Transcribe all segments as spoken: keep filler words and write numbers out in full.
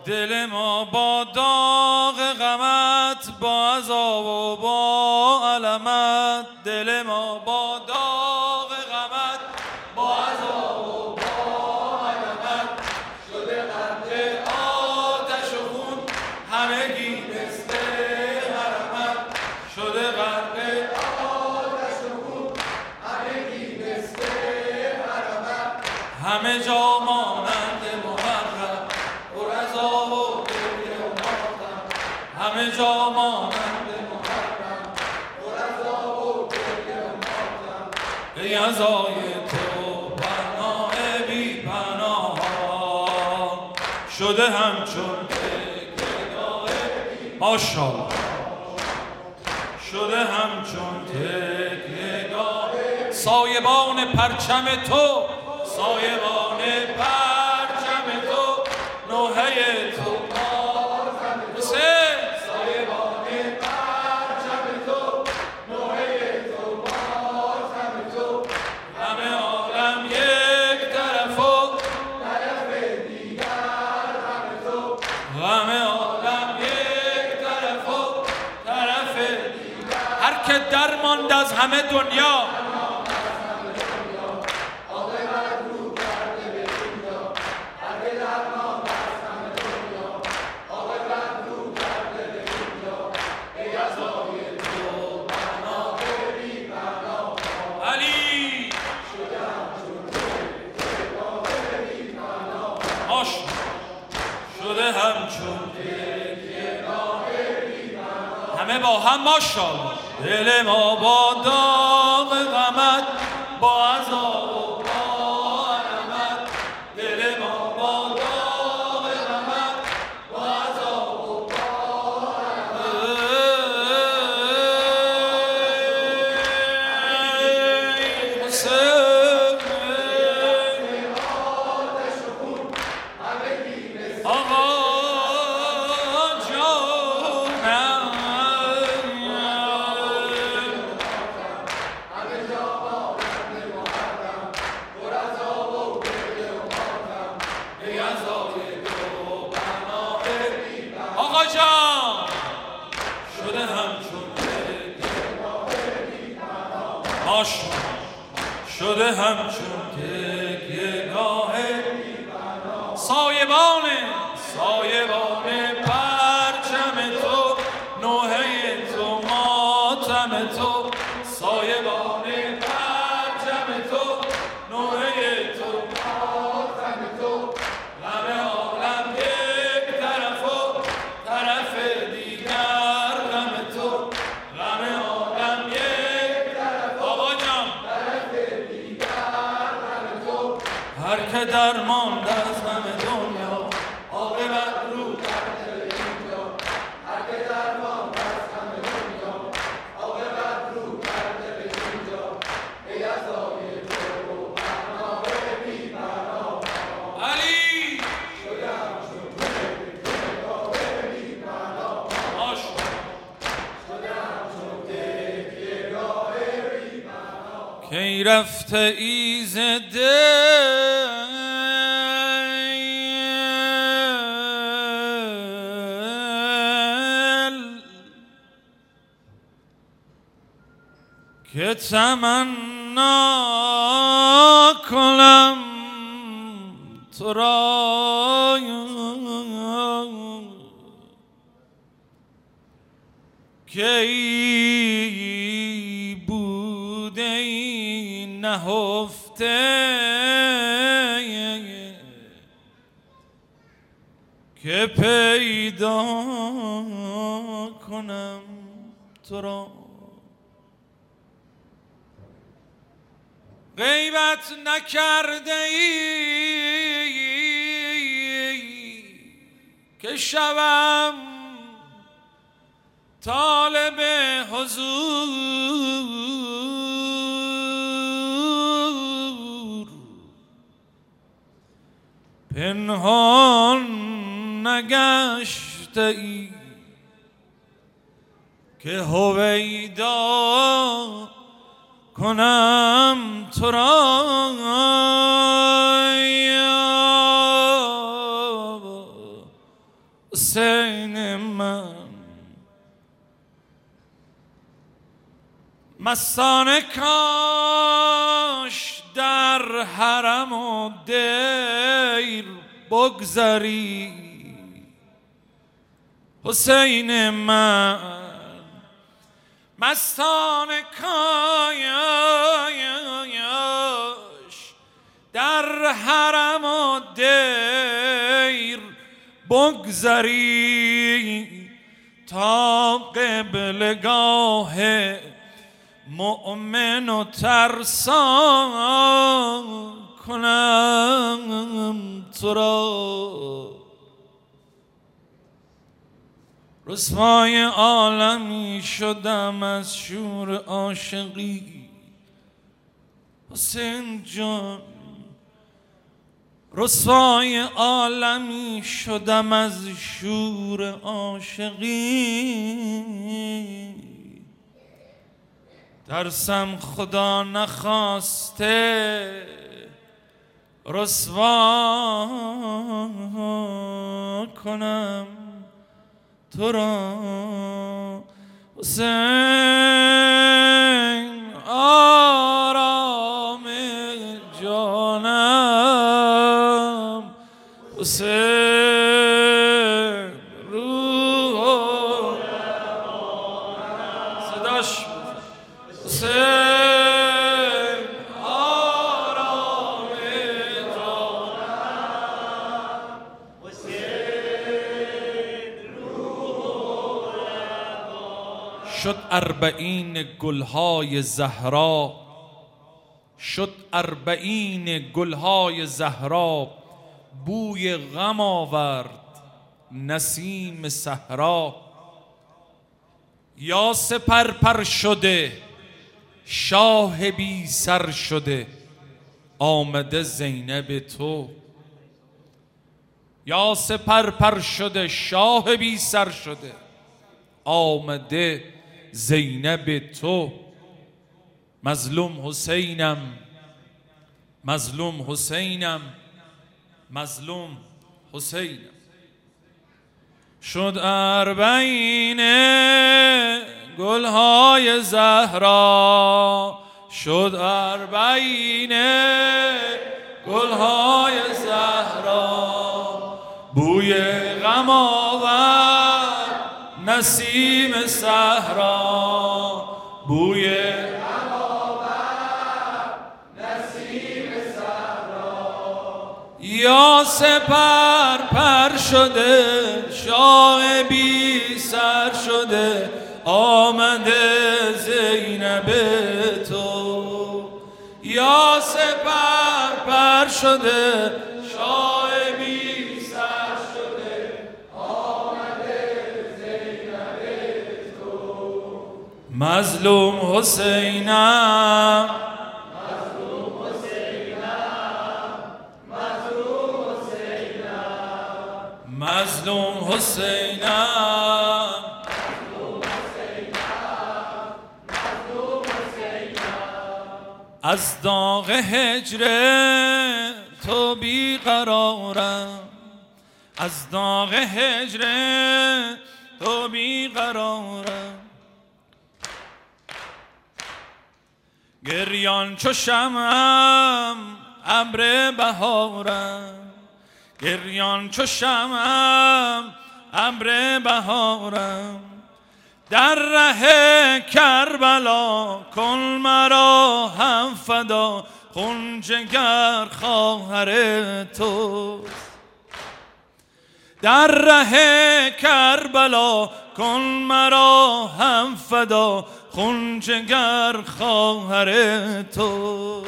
دل ما با داغ غمت، با عذاب و با علمت. دل ما با داغ غمت، با عذاب و با علمت. شده غرق آتش و خون همگی مثل حرمت. شده غرق آتش و خون همگی مثل حرمت. همه جا مانند محرم پر از آب و گریه و ماتم. همه جا مانند محرم پر از آب و گریه و ماتم. ای عزای تو پناه بی پناهان، شده همچون تکیه‌گاه ماشاءالله، شده همچون تکیه‌گاه سایبان پرچم تو. سایبان پرچم تو، نوحه تو ماتم تو. سایبان پرچم تو، نوحه تو ماتم تو. همه عالم یک طرف و طرف دیگر غم تو. همه عالم یک طرف و طرف دیگر. هر که درماند از همه دنیا، شده همچون تکیه‌گاه بی پناه. همه با هم ماشاءالله. دل ما با داغ غمت، با عذاب و با علمت. دل ما با داغ غمت، با عذاب و با آقا جان. شده همچون تکیه‌گاه بی پناه. ماشاءالله. شده همچون تکیه‌گاه بی پناه. سایبان سایبان پرچم تو، نوحه تو ماتم تو. سایبان پرچم تو، نوحه تو ماتم تو. همه عالم یک طرف و طرف دیگر غم تو. همه عالم یک طرف آقا جان طرف دیگر غم تو. هر که درماند از همه دنیا، عاقبت رو کرده به اینجا. هر که درماند از همه دنیا، عاقبت رو کرده به اینجا. ای عزای تو پناه بی پناه. علی شده همچون تکیه‌گاه بی پناه. شده همچون تکیه‌گاه بی پناه. کی رفته ایز دل که تمنا کنم تو را، کی بوده ای نهفته که پیدا کنم تو را. غیبت نکرده ای که شوم طالب حضور. پنهان نگشته ای که هویدا کنم تو را. حسین من مستانه کاش در حرم و دیر بگذری حسین من مستانه کاش در حرم و دیر بگذری تا قبلگاه مؤمن و ترسا کنم تو را رسوای عالمی شدم از شور عاشقی حسین جان رسوای عالمی شدم از شور عاشقی ترسم خدا نخواسته رسوا کنم تو را حسین آرام جانم حسین روح صداش حسین آرام جانم حسین روح شد اربعین گلهای زهرا شد اربعین گلهای زهرا بوی غم آورد نسیم صحرا یا سپر پر شده شاه بی سر شده آمده زینب تو یا سپر پر شده شاه بی سر شده آمده زینب تو مظلوم حسینم مظلوم حسینم مظلوم حسینم شد اربعین گلهای زهرا شد اربعین گلهای زهرا بوی غم آورد نسیم صحرا بوی غم آورد نسیم صحرا یا سپر پر شده شاه بی سر شده آمده زینب تو یا سپر پر شده شاه بی سر شده آمده زینب تو مظلوم حسینم مظلوم حسینم مظلوم حسینم مظلوم حسینم از داغ هجر تو بی قرارم از داغ هجر تو بی قرارم گریان چو شمعم ابر بهارم گریان چو شمعم ابر بهارم در ره کربلا کن مرا هم فدا خون جگر خواهر تو در ره کربلا کن مرا هم فدا خون جگر خواهر تو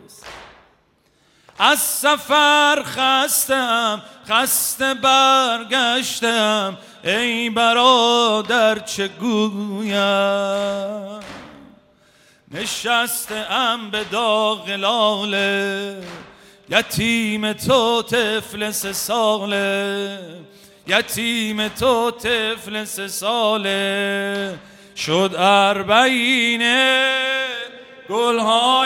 از سفر خستم خسته برگشتم ای برادر چه گویم نشستم به داغ لاله یتیم تو طفل سه ساله یتیم تو طفل سه ساله شد اربعین گلهای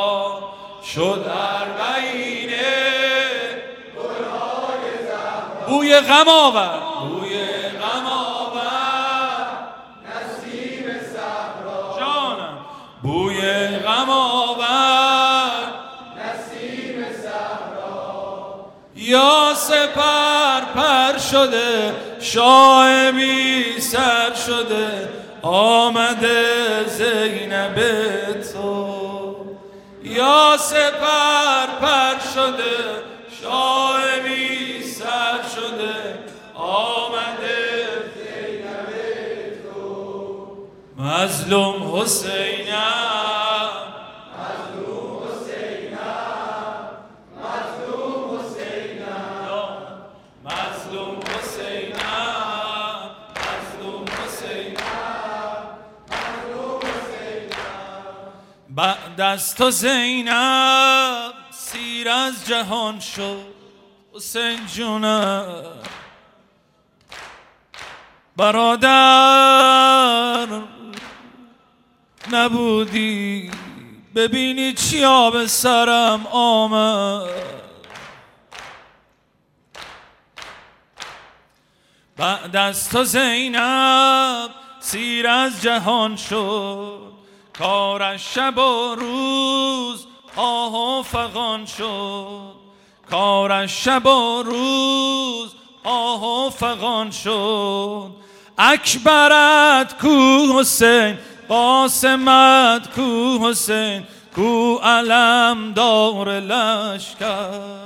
شد اربعین گلهای زهرا بوی غم آور بوی غم آور نسیم صحرا جانم بوی غم آور نسیم صحرا یا سپر پر شده شاه بی سر شده آمده زینب تو یا سپر پر شده شاه بی سر شده آمده زینب تو مظلوم حسینم مظلوم حسینم مظلوم حسینم مظلوم حسینم مظلوم حسینم مظلوم حسینم بعد از تو زینب سیر از جهان شد حسین جونم برادر نبودی ببینی چیا به سرم آمد بعد از تو زینب سیر از جهان شد کارش شب و روز آه و فغان شد کارش شب و روز آه و فغان شد اکبرت کو حسین قاسمت کو حسین کو علم دار لشکر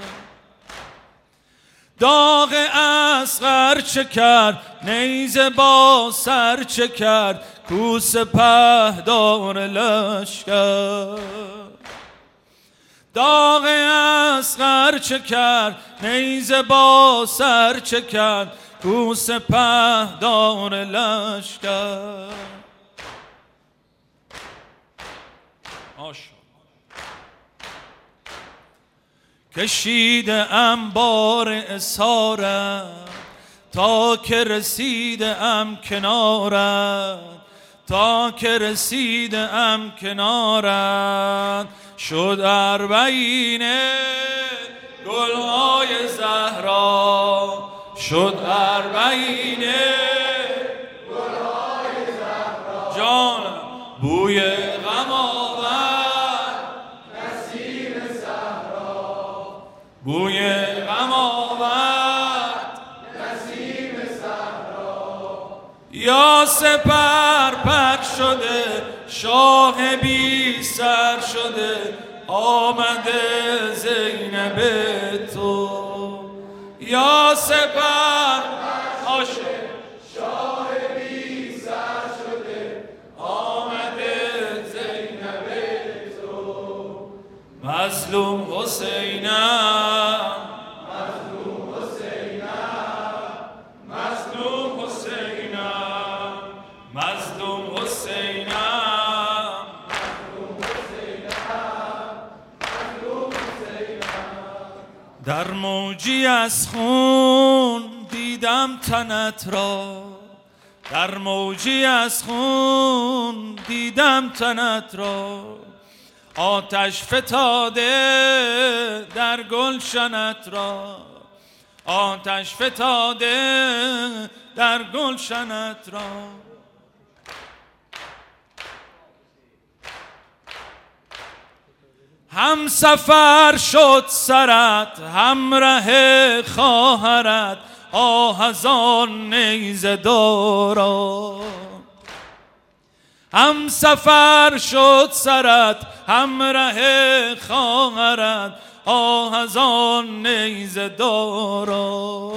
داغ اصغر چه کرد نیزه با سر چه کرد کو سپهدار لشکر داغ اصغر چه کرد نیزه با سر چه کرد کو سپهدار لشکر کشیده ام بار اسارت تا که رسیده ام کنارت تا که رسیده ام کنارت شد اربعین گلهای زهرا شد اربعین گلهای زهرا جانم بوی غم آور نسیم صحرا بوی غم آورد نسیم صحرا یا سپر پر شده شاه بی سر شده آمده زینب تو یا سپر آشه شاه بی سر شده آمده زینب تو مظلوم حسینم مظلوم حسینم مظلوم حسینم مظلوم حسینم در موجی از خون دیدم تنت را در موجی از خون دیدم تنت را آتش فتاده در گلشنت را آتش فتاده در گلشنت را هم سفر شد سرت همراه خواهرت آه از آن نیزه دارا هم سفر شد سرت همراه خواهرت آه از آن نیزه دارا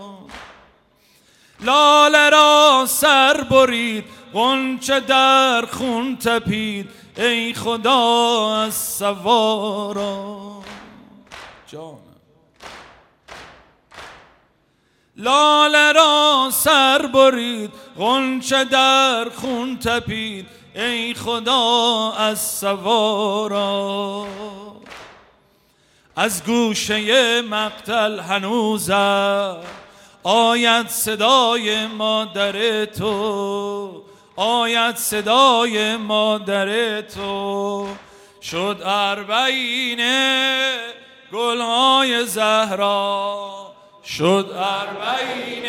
لاله را سر برید غنچه در خون تپید ای خدا از سوارا جانم لاله را سر برید غنچه در خون تپید ای خدا از سوارا از گوشه مقتل هنوزم آید صدای مادر تو آید صدای مادر تو شد اربعین گلهای زهرا شد اربعین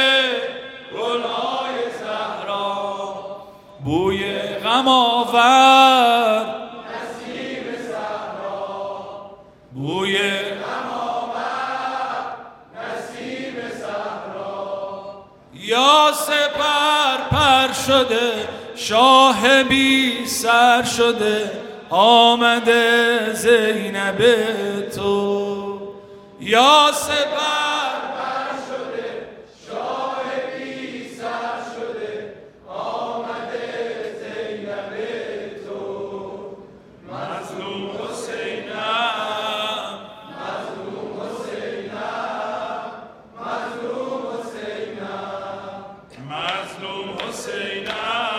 گلهای زهرا، بوی غم آورد نسیم صحرا، بوی غم آورد نسیم صحرا. یا سپر پر شده شاه بی سر شده، آمده زینب تو. یا سپر پر شده شاه بی سر شده، آمده زینب تو. مظلوم حسینم، مظلوم حسینم، مظلوم حسینم، مظلوم حسینم،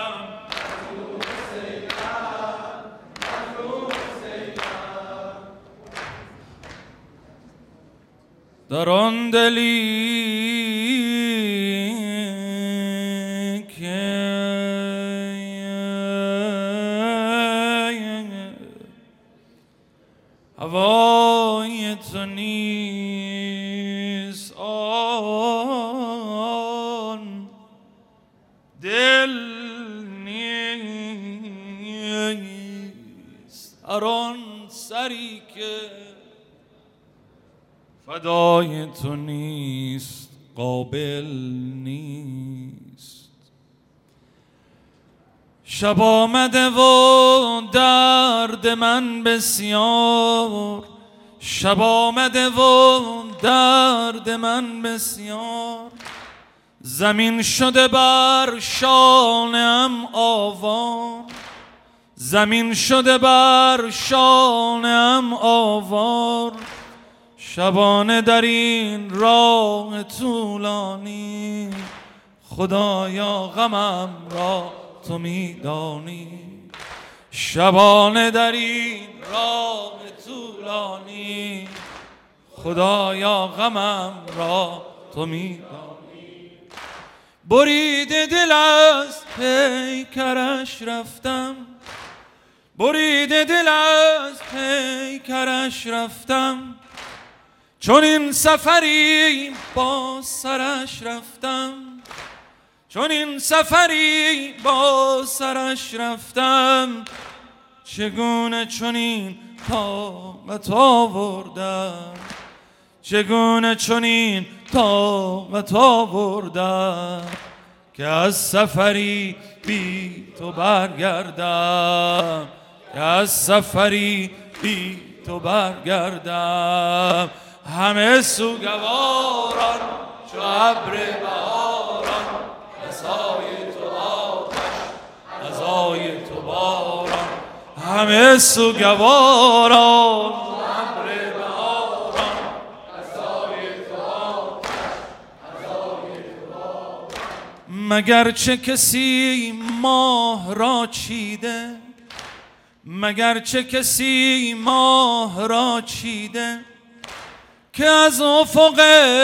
در آن دلی که هوای تو نیست، آن دل نیست. هر آن سری که فدای تو نیست، قابل نیست. شب آمده و درد من بسیار، شب آمده و درد من بسیار. زمین شده بر شانه‌ام آوار، زمین شده بر شانه‌ام آوار. شبانه در این راه طولانی، خدایا غمم را تو میدانی. شبانه در این راه طولانی، خدایا غمم را تو میدانی. برید دل از پیکرش رفتم، برید دل از پیکرش رفتم. چون این سفری با سرش رفتم، چون این سفری با سرش رفتم. چگونه چنین طاقت آوردم، چگونه چنین طاقت آوردم که از سفری بی تو برگردم، که از سفری بی تو برگردم. همه سوگواران چو ابر بهاران، عصای تو آتش عصای تو باران. همه سوگواران چو ابر بهاران، عصای تو آتش عصای تو باران. مگر چه کسی ماه را چیده، مگر چه کسی ماه را چیده، که از افق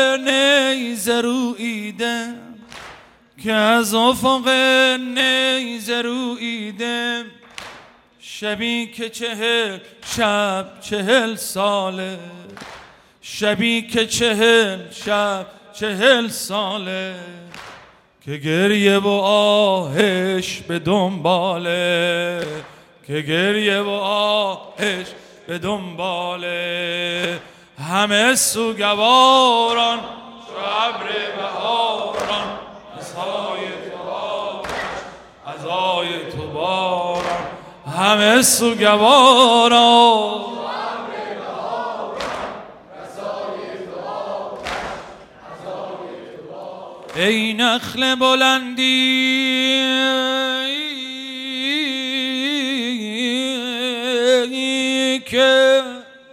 نیزه روییده، که از افق نیزه روییده. شبی که چهل شب چهل ساله، شبی که چهل شب چهل ساله، که گریه و آهش به دنباله، که گریه و آهش به دنباله. همه سوگواران چو ابر بهاران، عصای تو آتش عصای تو باران. همه سوگواران چو ابر بهاران، عصای تو آتش عصای تو باران. ای نخل بلندی که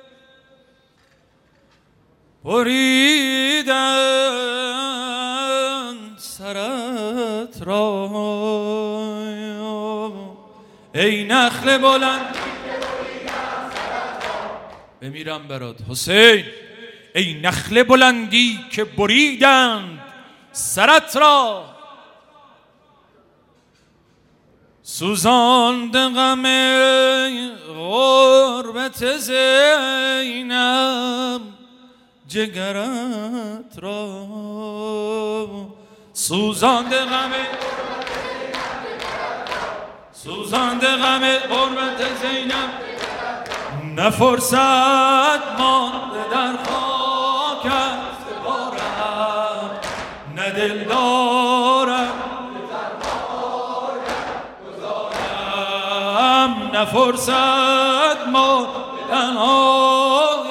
بریدن سرت را، ای نخل بلند بمیرم برات حسین. ای نخل بلندی که بریدند سرت را، سوزاند غم غربت زینب جگرت را سوزانده غم سوزانده غم غربت زینب نه فرصت مانده در خاک است بارم نه دل دارم گذارم نه فرصت مانده تنهایم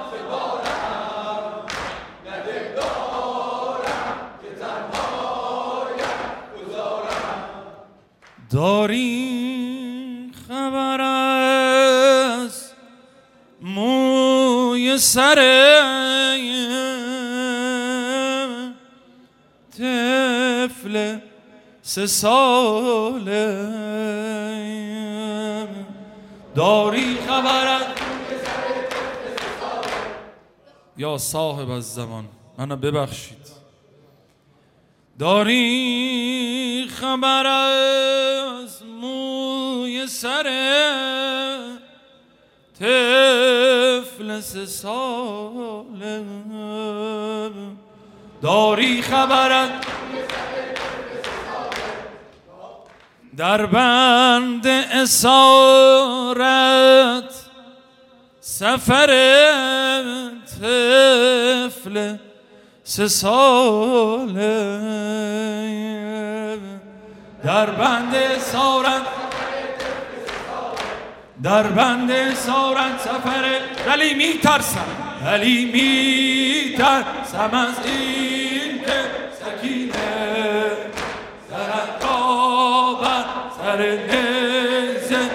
بارم نه دل دارم که تنهایم گذارم داری خبر از موی سر طفل سه ساله داری خبرت یا صاحب از زمان منو ببخشید داری خبر از موی سر طفل سه ساله داری خبرت در بند اسارت سفر طفل سه ساله در بند اسارت در بند اسارت سفر ولی میترسم ولی میترسم از این که سکینه سرت را بر سر نیزه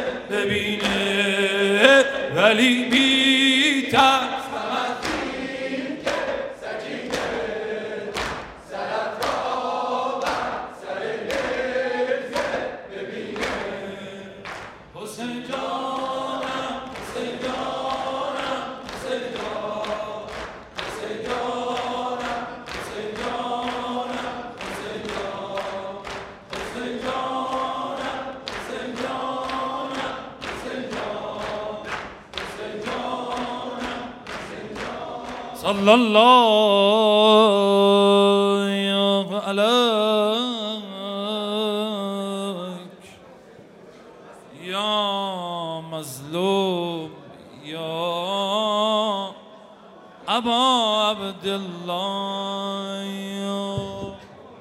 ببینه ولی میترسم از این که سکینه سرت را بر سر نیزه ببینه حسین جانم حسین جانم حسین جانم حسین جانم حسین جانم حسین جانم حسین جانم حسین جانم حسین جانم حسین جانم حسین جانم صلی الله علیک یا مظلوم یا ابا عبدالله